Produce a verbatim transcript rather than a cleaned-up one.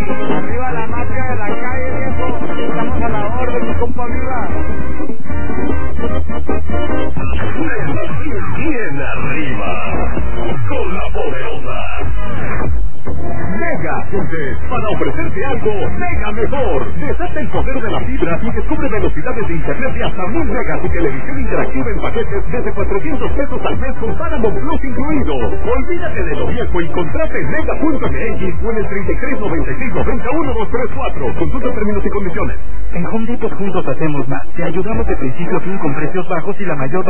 Arriba la mafia de la calle, viejo. Estamos a la orden, mi compa, viva. Bien arriba, con la poderosa Mega Fuentes, para ofrecerte algo mega mejor. Desata el poder de la fibra y descubre velocidades de internet de hasta mil megas y televisión interactiva en paquetes desde cuatrocientos pesos al mes con Paramount Plus incluido. Olvídate de lo viejo y contrate en mega punto m x o en el treinta y tres noventa y seis noventa uno dos tres cuatro. Consulta términos y condiciones. En Home Depot juntos hacemos más. Te ayudamos de principio a fin con precios bajos y la mayor